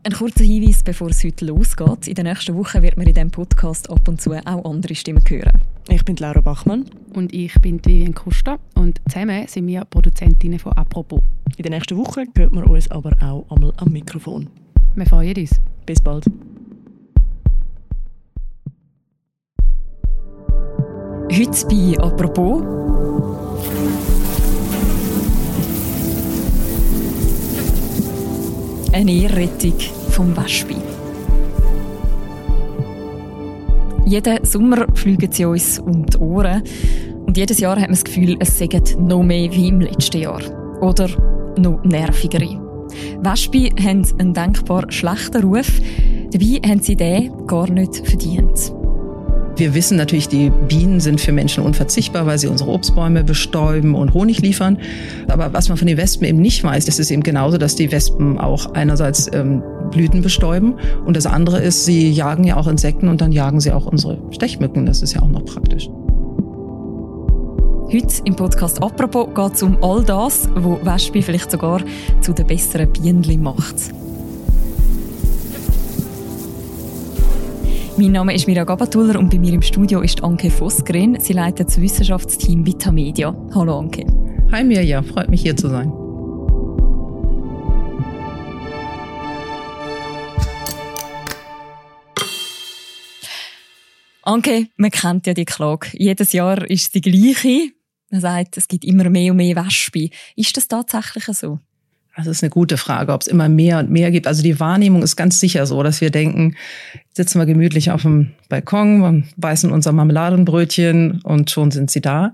Ein kurzer Hinweis, bevor es heute losgeht. In der nächsten Woche wird man in diesem Podcast ab und zu auch andere Stimmen hören. Ich bin Laura Bachmann. Und ich bin Vivian Kuster. Und zusammen sind wir Produzentinnen von «Apropos». In der nächsten Woche hört man uns aber auch einmal am Mikrofon. Wir freuen uns. Bis bald. Heute bei «Apropos» eine Ehrrettung vom Wespen. Jeden Sommer fliegen sie uns um die Ohren. Und jedes Jahr hat man das Gefühl, es seien noch mehr wie im letzten Jahr. Oder noch nervigere. Wespen haben einen denkbar schlechten Ruf. Dabei haben sie den gar nicht verdient. Wir wissen natürlich, die Bienen sind für Menschen unverzichtbar, weil sie unsere Obstbäume bestäuben und Honig liefern. Aber was man von den Wespen eben nicht weiß, ist es eben genauso, dass die Wespen auch einerseits Blüten bestäuben und das andere ist, sie jagen ja auch Insekten und dann jagen sie auch unsere Stechmücken. Das ist ja auch noch praktisch. Heute im Podcast «Apropos» geht es um all das, was Wespen vielleicht sogar zu den besseren Bienen macht. Mein Name ist Mirja Gabatuller und bei mir im Studio ist Anke Vosgren. Sie leitet das Wissenschaftsteam Vitamedia. Hallo Anke. Hi Mirja, freut mich hier zu sein. Anke, man kennt ja die Klage. Jedes Jahr ist es die gleiche. Man sagt, es gibt immer mehr und mehr Wespen. Ist das tatsächlich so? Das ist eine gute Frage, ob es immer mehr und mehr gibt. Also die Wahrnehmung ist ganz sicher so, dass wir denken, sitzen wir gemütlich auf dem Balkon, beißen unser Marmeladenbrötchen und schon sind sie da.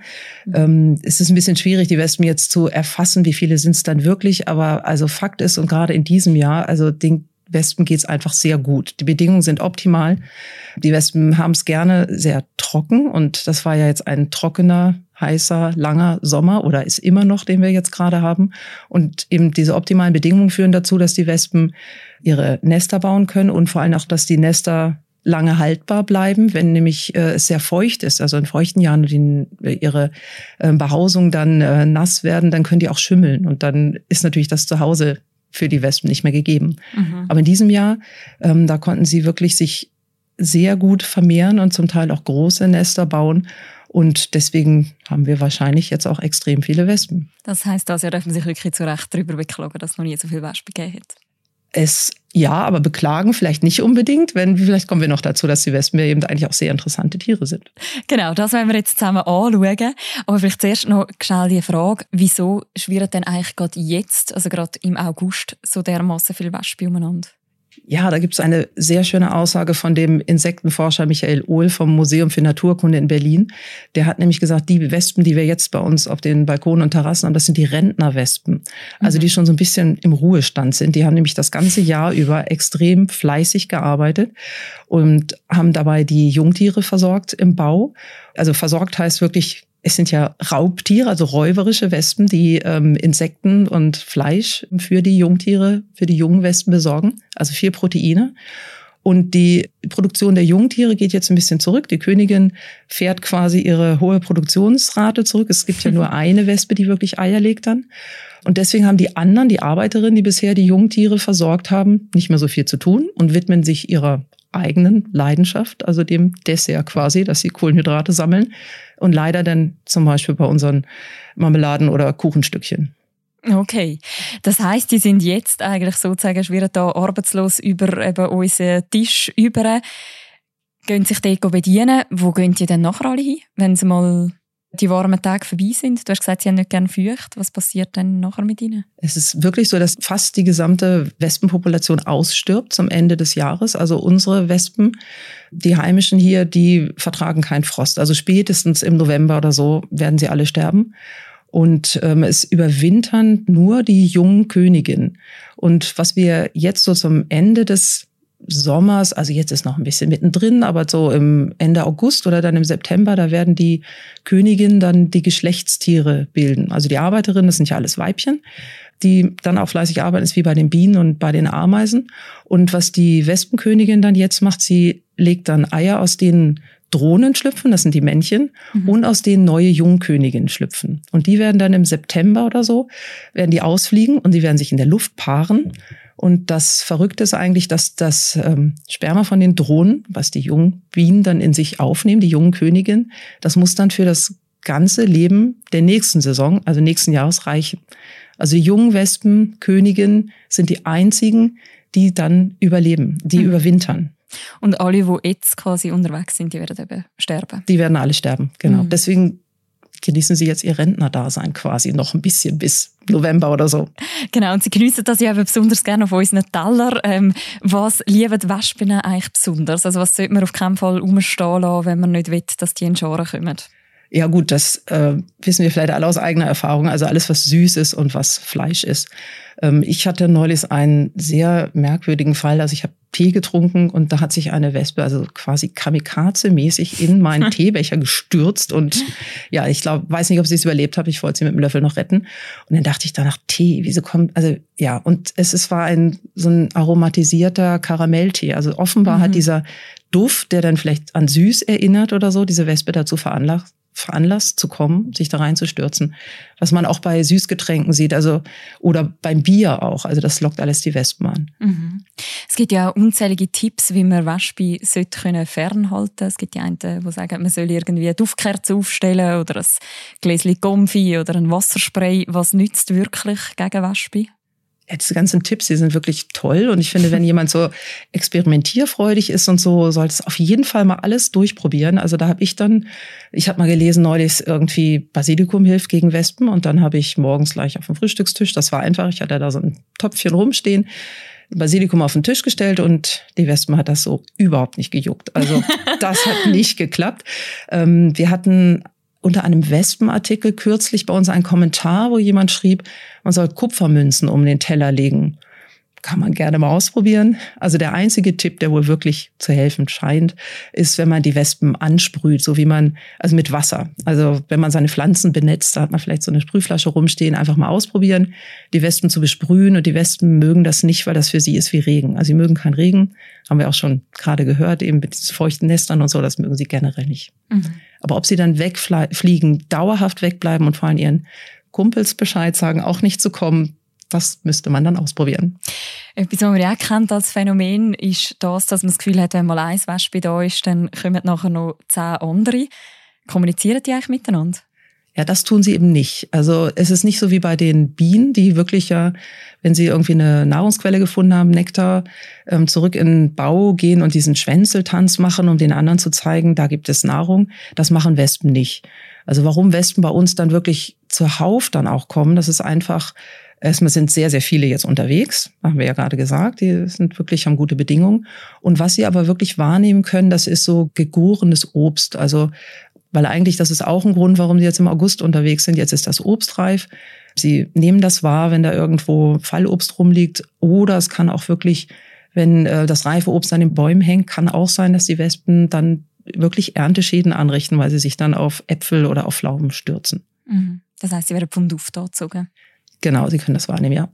Es ist ein bisschen schwierig, die Wespen jetzt zu erfassen, wie viele sind es dann wirklich. Aber also Fakt ist, und gerade in diesem Jahr, also den Wespen geht's einfach sehr gut. Die Bedingungen sind optimal. Die Wespen haben es gerne sehr trocken und das war ja jetzt ein trockener, heißer, langer Sommer oder ist immer noch, den wir jetzt gerade haben. Und eben diese optimalen Bedingungen führen dazu, dass die Wespen ihre Nester bauen können und vor allem auch, dass die Nester lange haltbar bleiben, wenn nämlich es sehr feucht ist, also in feuchten Jahren ihre Behausung dann nass werden, dann können die auch schimmeln und dann ist natürlich das Zuhause für die Wespen nicht mehr gegeben. Mhm. Aber in diesem Jahr, da konnten sie wirklich sich sehr gut vermehren und zum Teil auch große Nester bauen. Und deswegen haben wir wahrscheinlich jetzt auch extrem viele Wespen. Das heisst, da dürfen sich wirklich zu Recht darüber beklagen, dass es noch nie so viele Wespen gegeben hat. Ja, aber beklagen vielleicht nicht unbedingt, vielleicht kommen wir noch dazu, dass die Wespen ja eben eigentlich auch sehr interessante Tiere sind. Genau, das wollen wir jetzt zusammen anschauen. Aber vielleicht zuerst noch schnell die Frage, wieso schwirren denn eigentlich gerade jetzt, also gerade im August, so dermassen viele Wespen umeinander? Ja, da gibt es eine sehr schöne Aussage von dem Insektenforscher Michael Ohl vom Museum für Naturkunde in Berlin. Der hat nämlich gesagt, die Wespen, die wir jetzt bei uns auf den Balkonen und Terrassen haben, das sind die Rentnerwespen. Also die schon so ein bisschen im Ruhestand sind. Die haben nämlich das ganze Jahr über extrem fleißig gearbeitet und haben dabei die Jungtiere versorgt im Bau. Also versorgt heißt wirklich, es sind ja Raubtiere, also räuberische Wespen, die Insekten und Fleisch für die Jungtiere, für die jungen Wespen besorgen, also viel Proteine. Und die Produktion der Jungtiere geht jetzt ein bisschen zurück. Die Königin fährt quasi ihre hohe Produktionsrate zurück. Es gibt ja nur eine Wespe, die wirklich Eier legt dann. Und deswegen haben die anderen, die Arbeiterinnen, die bisher die Jungtiere versorgt haben, nicht mehr so viel zu tun und widmen sich ihrer eigenen Leidenschaft, also dem Dessert quasi, dass sie Kohlenhydrate sammeln und leider dann zum Beispiel bei unseren Marmeladen- oder Kuchenstückchen. Okay, das heisst, die sind jetzt eigentlich sozusagen schwirren da arbeitslos über eben unseren Tisch über, gehen sich dort bedienen. Wo gehen die denn nachher alle hin, wenn sie mal die warmen Tage vorbei sind? Du hast gesagt, sie haben nicht gerne feucht. Was passiert denn nachher mit ihnen? Es ist wirklich so, dass fast die gesamte Wespenpopulation ausstirbt zum Ende des Jahres. Also unsere Wespen, die heimischen hier, die vertragen keinen Frost. Also spätestens im November oder so werden sie alle sterben. Und es überwintern nur die jungen Königinnen. Und was wir jetzt so zum Ende des Sommers, also jetzt ist noch ein bisschen mittendrin, aber so im Ende August oder dann im September, da werden die Königinnen dann die Geschlechtstiere bilden. Also die Arbeiterinnen, das sind ja alles Weibchen, die dann auch fleißig arbeiten, ist wie bei den Bienen und bei den Ameisen. Und was die Wespenkönigin dann jetzt macht, sie legt dann Eier, aus denen Drohnen schlüpfen, das sind die Männchen, und aus denen neue Jungköniginnen schlüpfen. Und die werden dann im September oder so, werden die ausfliegen und sie werden sich in der Luft paaren. Und das Verrückte ist eigentlich, dass das Sperma von den Drohnen, was die jungen Bienen dann in sich aufnehmen, die jungen Königinnen, das muss dann für das ganze Leben der nächsten Saison, also nächsten Jahres, reichen. Also die jungen Wespenköniginnen sind die einzigen, die dann überleben, die überwintern. Und alle, die jetzt quasi unterwegs sind, die werden eben sterben. Die werden alle sterben, genau. Deswegen genießen sie jetzt ihr Rentnerdasein quasi noch ein bisschen bis November oder so. Genau, und sie geniessen das ja eben besonders gerne auf unseren Teller. Was lieben die Wespen eigentlich besonders? Also was sollte man auf keinen Fall rumstehen lassen, wenn man nicht will, dass die in Scharen kommen? Ja gut, das wissen wir vielleicht alle aus eigener Erfahrung. Also alles, was süß ist und was Fleisch ist. Ich hatte neulich einen sehr merkwürdigen Fall. Also ich habe Tee getrunken und da hat sich eine Wespe, also quasi kamikaze-mäßig in meinen Teebecher gestürzt. Und ja, ich weiß nicht, ob sie es überlebt habe. Ich wollte sie mit dem Löffel noch retten. Und dann dachte ich danach, Tee, wieso kommt, also ja, und war so ein aromatisierter Karamelltee. Also offenbar hat dieser Duft, der dann vielleicht an süß erinnert oder so, diese Wespe dazu veranlasst zu kommen, sich da reinzustürzen. Was man auch bei Süßgetränken sieht, also oder beim Bier auch. Also das lockt alles die Wespen an. Es gibt ja unzählige Tipps, wie man Wespen fernhalten sollte. Es gibt die einen, die sagen, man soll irgendwie eine Duftkerze aufstellen oder ein Gläschen Comfy oder ein Wasserspray. Was nützt wirklich gegen Wespen? Ja, diese ganzen Tipps, die sind wirklich toll. Und ich finde, wenn jemand so experimentierfreudig ist und so, sollte es auf jeden Fall mal alles durchprobieren. Also da habe ich habe mal gelesen neulich, irgendwie Basilikum hilft gegen Wespen. Und dann habe ich morgens gleich auf dem Frühstückstisch, das war einfach, ich hatte da so ein Töpfchen rumstehen, Basilikum auf den Tisch gestellt und die Wespen hat das so überhaupt nicht gejuckt. Also das hat nicht geklappt. Wir hatten unter einem Wespenartikel kürzlich bei uns einen Kommentar, wo jemand schrieb, man soll Kupfermünzen um den Teller legen. Kann man gerne mal ausprobieren. Also der einzige Tipp, der wohl wirklich zu helfen scheint, ist, wenn man die Wespen ansprüht, so wie also mit Wasser. Also wenn man seine Pflanzen benetzt, da hat man vielleicht so eine Sprühflasche rumstehen, einfach mal ausprobieren, die Wespen zu besprühen. Und die Wespen mögen das nicht, weil das für sie ist wie Regen. Also sie mögen keinen Regen, haben wir auch schon gerade gehört, eben mit feuchten Nestern und so, das mögen sie generell nicht. Aber ob sie dann wegfliegen, dauerhaft wegbleiben und vor allem ihren Kumpels Bescheid sagen, auch nicht zu kommen, das müsste man dann ausprobieren. Etwas, was man ja auch kennt als Phänomen, ist das, dass man das Gefühl hat, wenn mal ein Wespe da ist, dann kommen nachher noch 10 andere. Kommunizieren die eigentlich miteinander? Ja, das tun sie eben nicht. Also es ist nicht so wie bei den Bienen, die wirklich ja, wenn sie irgendwie eine Nahrungsquelle gefunden haben, Nektar, zurück in den Bau gehen und diesen Schwänzeltanz machen, um den anderen zu zeigen, da gibt es Nahrung. Das machen Wespen nicht. Also warum Wespen bei uns dann wirklich zuhauf dann auch kommen, das ist einfach, erstmal sind sehr, sehr viele jetzt unterwegs, haben wir ja gerade gesagt, die haben gute Bedingungen. Und was sie aber wirklich wahrnehmen können, das ist so gegorenes Obst. Also, weil eigentlich, das ist auch ein Grund, warum sie jetzt im August unterwegs sind. Jetzt ist das Obst reif. Sie nehmen das wahr, wenn da irgendwo Fallobst rumliegt. Oder es kann auch wirklich, wenn das reife Obst an den Bäumen hängt, kann auch sein, dass die Wespen dann wirklich Ernteschäden anrichten, weil sie sich dann auf Äpfel oder auf Pflaumen stürzen. Das heisst, sie werden vom Duft angezogen. Genau, sie können das wahrnehmen, ja.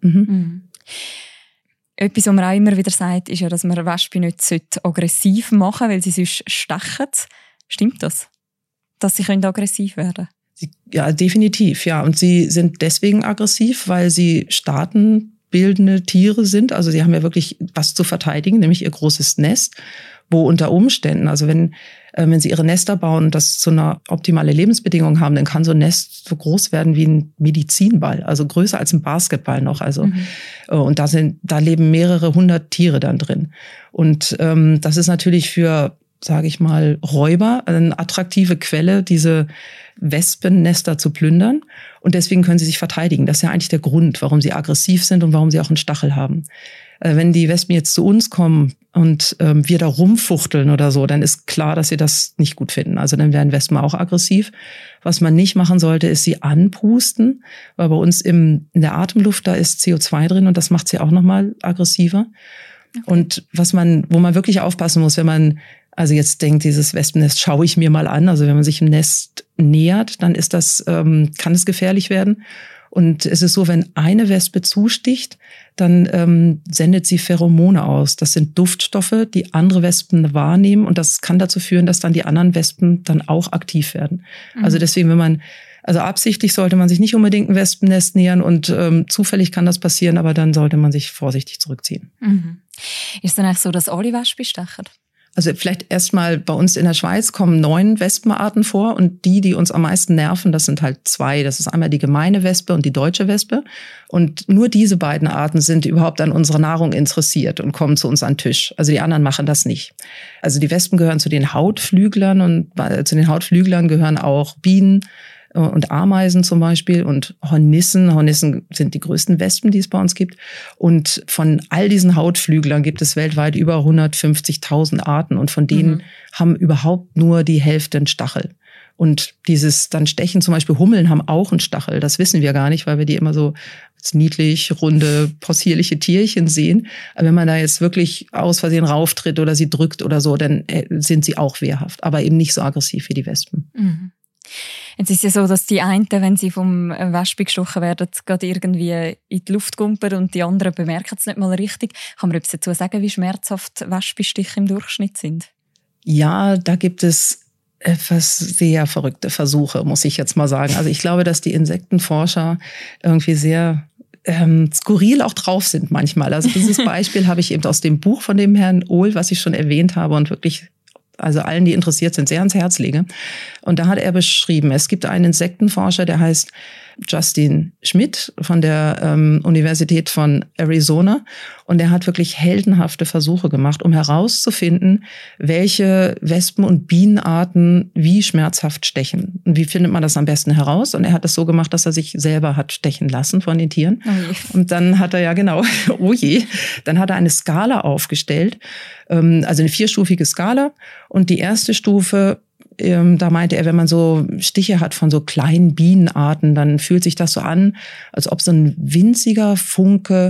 Etwas, was man auch immer wieder sagt, ist ja, dass man Wespen nicht aggressiv machen sollte, weil sie sonst stechen. Stimmt das? Dass sie aggressiv werden können? Ja, definitiv, ja. Und sie sind deswegen aggressiv, weil sie staatenbildende Tiere sind. Also sie haben ja wirklich was zu verteidigen, nämlich ihr großes Nest, wo unter Umständen, also wenn sie ihre Nester bauen und das zu einer optimale Lebensbedingung haben, dann kann so ein Nest so groß werden wie ein Medizinball, also größer als ein Basketball noch. Also und da leben mehrere 100 Tiere dann drin. Und das ist natürlich für, sage ich mal, Räuber eine attraktive Quelle, diese Wespennester zu plündern. Und deswegen können sie sich verteidigen. Das ist ja eigentlich der Grund, warum sie aggressiv sind und warum sie auch einen Stachel haben. Wenn die Wespen jetzt zu uns kommen und wir da rumfuchteln oder so, dann ist klar, dass sie das nicht gut finden. Also dann werden Wespen auch aggressiv. Was man nicht machen sollte, ist sie anpusten, weil bei uns in der Atemluft, da ist CO2 drin und das macht sie auch nochmal aggressiver. Okay. Und wo man wirklich aufpassen muss, wenn man also jetzt denkt, dieses Wespennest schaue ich mir mal an. Also wenn man sich im Nest nähert, dann kann es gefährlich werden. Und es ist so, wenn eine Wespe zusticht, dann sendet sie Pheromone aus. Das sind Duftstoffe, die andere Wespen wahrnehmen. Und das kann dazu führen, dass dann die anderen Wespen dann auch aktiv werden. Also deswegen, wenn man Also absichtlich sollte man sich nicht unbedingt ein Wespennest nähern und zufällig kann das passieren, aber dann sollte man sich vorsichtig zurückziehen. Mhm. Ist es dann eigentlich so, dass alle Wespen stechen? Also vielleicht erstmal bei uns in der Schweiz kommen 9 Wespenarten vor und die uns am meisten nerven, das sind halt 2. Das ist einmal die gemeine Wespe und die deutsche Wespe. Und nur diese beiden Arten sind überhaupt an unserer Nahrung interessiert und kommen zu uns an den Tisch. Also die anderen machen das nicht. Also die Wespen gehören zu den Hautflüglern und zu den Hautflüglern gehören auch Bienen und Ameisen zum Beispiel und Hornissen. Hornissen sind die größten Wespen, die es bei uns gibt. Und von all diesen Hautflüglern gibt es weltweit über 150.000 Arten und von denen haben überhaupt nur die Hälfte einen Stachel. Und dieses dann Stechen, zum Beispiel Hummeln haben auch einen Stachel. Das wissen wir gar nicht, weil wir die immer so als niedlich, runde, possierliche Tierchen sehen. Aber wenn man da jetzt wirklich aus Versehen rauftritt oder sie drückt oder so, dann sind sie auch wehrhaft, aber eben nicht so aggressiv wie die Wespen. Mhm. Jetzt ist ja so, dass die einen, wenn sie vom Wespe gestochen werden, gerade irgendwie in die Luft gumpern und die anderen bemerken es nicht mal richtig. Kann man etwas dazu sagen, wie schmerzhaft Wespenstiche im Durchschnitt sind? Ja, da gibt es etwas sehr verrückte Versuche, muss ich jetzt mal sagen. Also ich glaube, dass die Insektenforscher irgendwie sehr skurril auch drauf sind manchmal. Also dieses Beispiel habe ich eben aus dem Buch von dem Herrn Ohl, was ich schon erwähnt habe und wirklich also allen, die interessiert sind, sehr ans Herz lege. Und da hat er beschrieben, es gibt einen Insektenforscher, der heißt Justin Schmidt von der Universität von Arizona. Und er hat wirklich heldenhafte Versuche gemacht, um herauszufinden, welche Wespen- und Bienenarten wie schmerzhaft stechen. Und wie findet man das am besten heraus? Und er hat es so gemacht, dass er sich selber hat stechen lassen von den Tieren. Oh je. Und dann hat er, oh je, dann hat er eine Skala aufgestellt, also eine 4-stufige Skala. Und die erste Stufe, da meinte er, wenn man so Stiche hat von so kleinen Bienenarten, dann fühlt sich das so an, als ob so ein winziger Funke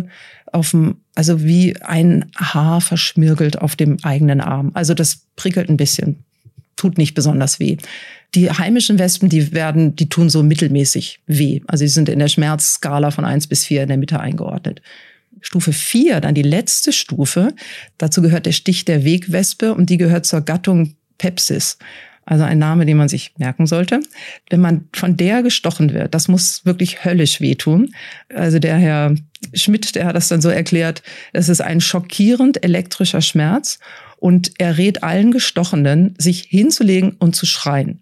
also wie ein Haar verschmirgelt auf dem eigenen Arm. Also das prickelt ein bisschen, tut nicht besonders weh. Die heimischen Wespen, die tun so mittelmäßig weh. Also sie sind in der Schmerzskala von 1 bis 4 in der Mitte eingeordnet. Stufe 4, dann die letzte Stufe, dazu gehört der Stich der Wegwespe und die gehört zur Gattung Pepsis. Also ein Name, den man sich merken sollte. Wenn man von der gestochen wird, das muss wirklich höllisch wehtun. Also der Herr Schmidt, der hat das dann so erklärt, es ist ein schockierend elektrischer Schmerz und er rät allen Gestochenen, sich hinzulegen und zu schreien.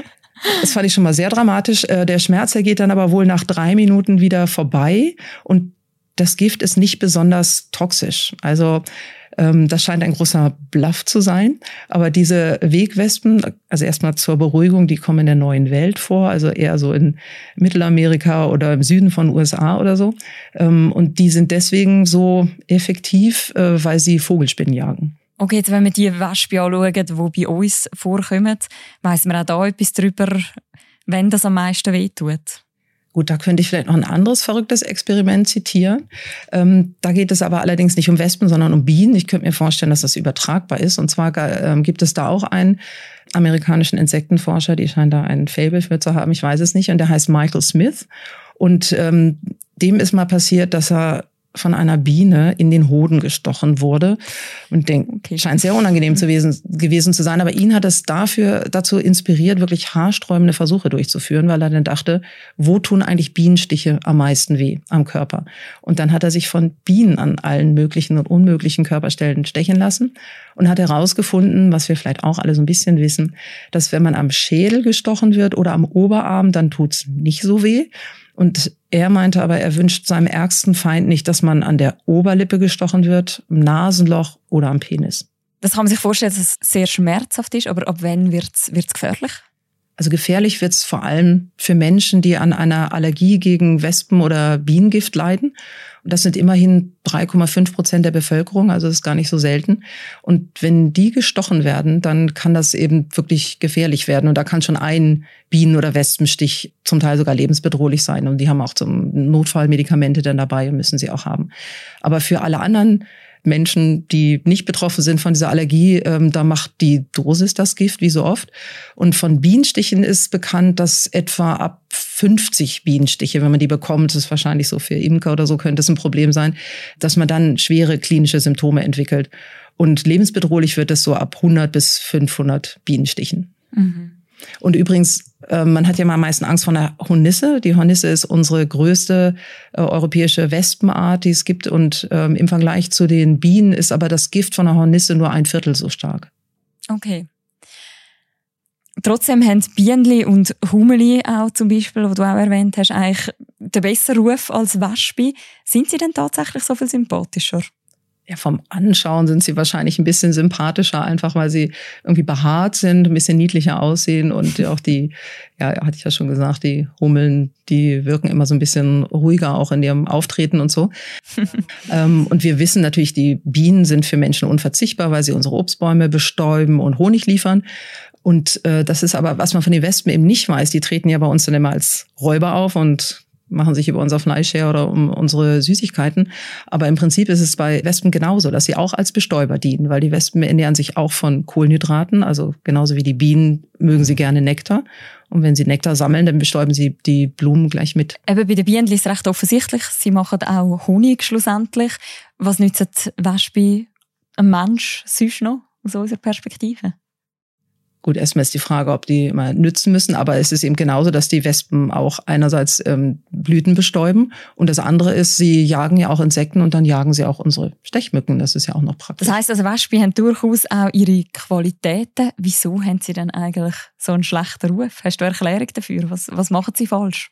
Das fand ich schon mal sehr dramatisch. Der Schmerz, der geht dann aber wohl nach 3 Minuten wieder vorbei und das Gift ist nicht besonders toxisch. Also das scheint ein großer Bluff zu sein. Aber diese Wegwespen, also erstmal zur Beruhigung, die kommen in der neuen Welt vor, also eher so in Mittelamerika oder im Süden von USA oder so. Und die sind deswegen so effektiv, weil sie Vogelspinnen jagen. Okay, jetzt wenn wir die Wespen anschauen, die bei uns vorkommen, weiss man auch da etwas darüber, wenn das am meisten wehtut? Gut, da könnte ich vielleicht noch ein anderes verrücktes Experiment zitieren. Da geht es aber allerdings nicht um Wespen, sondern um Bienen. Ich könnte mir vorstellen, dass das übertragbar ist. Und zwar gibt es da auch einen amerikanischen Insektenforscher, die scheinen da einen Faible für zu haben, ich weiß es nicht. Und der heißt Michael Smith. Und dem ist mal passiert, dass er von einer Biene in den Hoden gestochen wurde. Und scheint sehr unangenehm gewesen zu sein. Aber ihn hat es dazu inspiriert, wirklich haarsträubende Versuche durchzuführen, weil er dann dachte, wo tun eigentlich Bienenstiche am meisten weh am Körper? Und dann hat er sich von Bienen an allen möglichen und unmöglichen Körperstellen stechen lassen und hat herausgefunden, was wir vielleicht auch alle so ein bisschen wissen, dass wenn man am Schädel gestochen wird oder am Oberarm, dann tut's nicht so weh. Und er meinte aber, er wünscht seinem ärgsten Feind nicht, dass man an der Oberlippe gestochen wird, im Nasenloch oder am Penis. Das kann man sich vorstellen, dass es sehr schmerzhaft ist, aber ab wann wird's gefährlich? Also gefährlich wird's vor allem für Menschen, die an einer Allergie gegen Wespen- oder Bienengift leiden. Und das sind immerhin 3,5% der Bevölkerung, also das ist gar nicht so selten. Und wenn die gestochen werden, dann kann das eben wirklich gefährlich werden. Und da kann schon ein Bienen- oder Wespenstich zum Teil sogar lebensbedrohlich sein. Und die haben auch zum Notfallmedikamente dann dabei und müssen sie auch haben. Aber für alle anderen Menschen, die nicht betroffen sind von dieser Allergie, da macht die Dosis das Gift, wie so oft. Und von Bienenstichen ist bekannt, dass etwa ab 50 Bienenstiche, wenn man die bekommt, das ist wahrscheinlich so für Imker oder so, könnte es ein Problem sein, dass man dann schwere klinische Symptome entwickelt. Und lebensbedrohlich wird es so ab 100 bis 500 Bienenstichen. Mhm. Und übrigens, man hat ja mal am meisten Angst vor einer Hornisse. Die Hornisse ist unsere größte europäische Wespenart, die es gibt. Und im Vergleich zu den Bienen ist aber das Gift von der Hornisse nur 1/4 so stark. Okay. Trotzdem haben Bienenli und Humeli auch zum Beispiel, die du auch erwähnt hast, eigentlich den besseren Ruf als Wespe. Sind sie denn tatsächlich so viel sympathischer? Ja, vom Anschauen sind sie wahrscheinlich ein bisschen sympathischer, einfach weil sie irgendwie behaart sind, ein bisschen niedlicher aussehen und auch die, ja, hatte ich ja schon gesagt, die Hummeln, die wirken immer so ein bisschen ruhiger auch in ihrem Auftreten und so. Und wir wissen natürlich, die Bienen sind für Menschen unverzichtbar, weil sie unsere Obstbäume bestäuben und Honig liefern. Und das ist aber, was man von den Wespen eben nicht weiß, die treten ja bei uns dann immer als Räuber auf und machen sich über unser Fleisch her oder um unsere Süßigkeiten. Aber im Prinzip ist es bei Wespen genauso, dass sie auch als Bestäuber dienen, weil die Wespen ernähren sich auch von Kohlenhydraten, also genauso wie die Bienen mögen sie gerne Nektar. Und wenn sie Nektar sammeln, dann bestäuben sie die Blumen gleich mit. Eben bei den Bienen ist es recht offensichtlich, sie machen auch Honig schlussendlich. Was nützt Wespe einem Mensch sonst noch aus unserer Perspektive? Gut, erstmal ist die Frage, ob die immer nützen müssen, aber es ist eben genauso, dass die Wespen auch einerseits Blüten bestäuben und das andere ist, sie jagen ja auch Insekten und dann jagen sie auch unsere Stechmücken. Das ist ja auch noch praktisch. Das heisst also, Wespen haben durchaus auch ihre Qualitäten. Wieso haben sie denn eigentlich so einen schlechten Ruf? Hast du eine Erklärung dafür? Was machen sie falsch?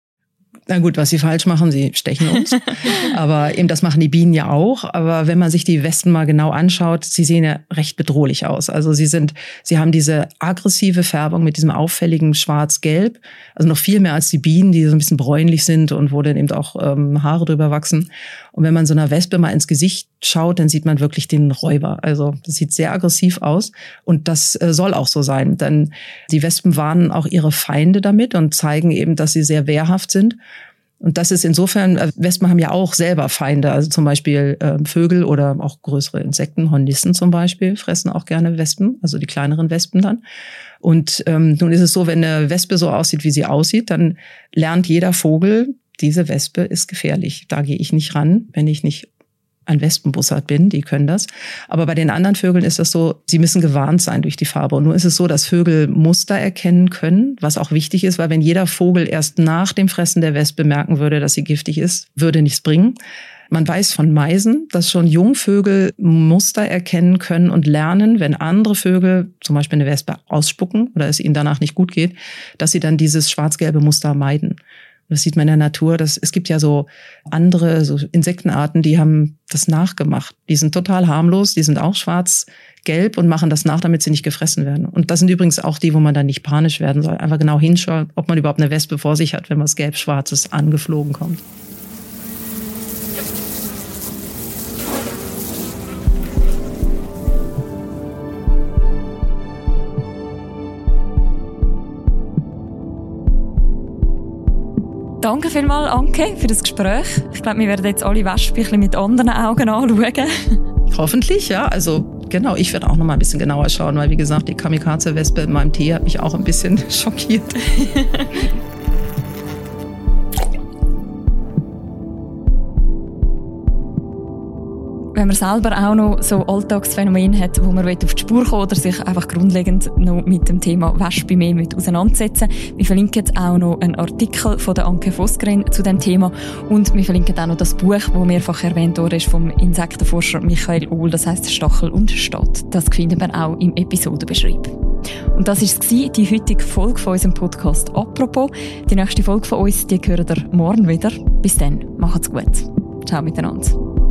Na gut, was sie falsch machen, sie stechen uns. Aber eben das machen die Bienen ja auch. Aber wenn man sich die Wespen mal genau anschaut, sie sehen ja recht bedrohlich aus. Also sie haben diese aggressive Färbung mit diesem auffälligen Schwarz-Gelb. Also noch viel mehr als die Bienen, die so ein bisschen bräunlich sind und wo dann eben auch Haare drüber wachsen. Und wenn man so einer Wespe mal ins Gesicht schaut, dann sieht man wirklich den Räuber. Also das sieht sehr aggressiv aus. Und das soll auch so sein. Denn die Wespen warnen auch ihre Feinde damit und zeigen eben, dass sie sehr wehrhaft sind. Und das ist insofern, Wespen haben ja auch selber Feinde, also zum Beispiel Vögel oder auch größere Insekten, Hornissen zum Beispiel, fressen auch gerne Wespen, also die kleineren Wespen dann. Und nun ist es so, wenn eine Wespe so aussieht, wie sie aussieht, dann lernt jeder Vogel, diese Wespe ist gefährlich. Da gehe ich nicht ran, wenn ich nicht ein Wespenbussard bin, die können das. Aber bei den anderen Vögeln ist das so, sie müssen gewarnt sein durch die Farbe. Und nun ist es so, dass Vögel Muster erkennen können, was auch wichtig ist, weil wenn jeder Vogel erst nach dem Fressen der Wespe merken würde, dass sie giftig ist, würde nichts bringen. Man weiß von Meisen, dass schon Jungvögel Muster erkennen können und lernen, wenn andere Vögel, zum Beispiel eine Wespe, ausspucken oder es ihnen danach nicht gut geht, dass sie dann dieses schwarz-gelbe Muster meiden. Das sieht man in der Natur. Es gibt ja so andere so Insektenarten, die haben das nachgemacht. Die sind total harmlos, die sind auch schwarz-gelb und machen das nach, damit sie nicht gefressen werden. Und das sind übrigens auch die, wo man dann nicht panisch werden soll. Einfach genau hinschauen, ob man überhaupt eine Wespe vor sich hat, wenn was Gelb-Schwarzes angeflogen kommt. Danke vielmals, Anke, für das Gespräch. Ich glaube, wir werden jetzt alle Wespen ein bisschen mit anderen Augen anschauen. Hoffentlich, ja. Also genau, ich werde auch noch mal ein bisschen genauer schauen, weil wie gesagt, die Kamikaze-Wespe in meinem Tee hat mich auch ein bisschen schockiert. Wenn man selber auch noch so Alltagsphänomene hat, wo man auf die Spur kommen oder sich einfach grundlegend noch mit dem Thema Wespe mehr auseinandersetzen will, wir verlinken auch noch einen Artikel von der Anke Vosgren zu dem Thema und wir verlinken auch noch das Buch, das mehrfach erwähnt wurde, vom Insektenforscher Michael Ohl, das heisst Stachel und Stadt. Das findet man auch im Episodenbeschreib. Und das war die heutige Folge von unserem Podcast «Apropos». Die nächste Folge von uns, die hören ihr morgen wieder. Bis dann, macht's gut. Ciao miteinander.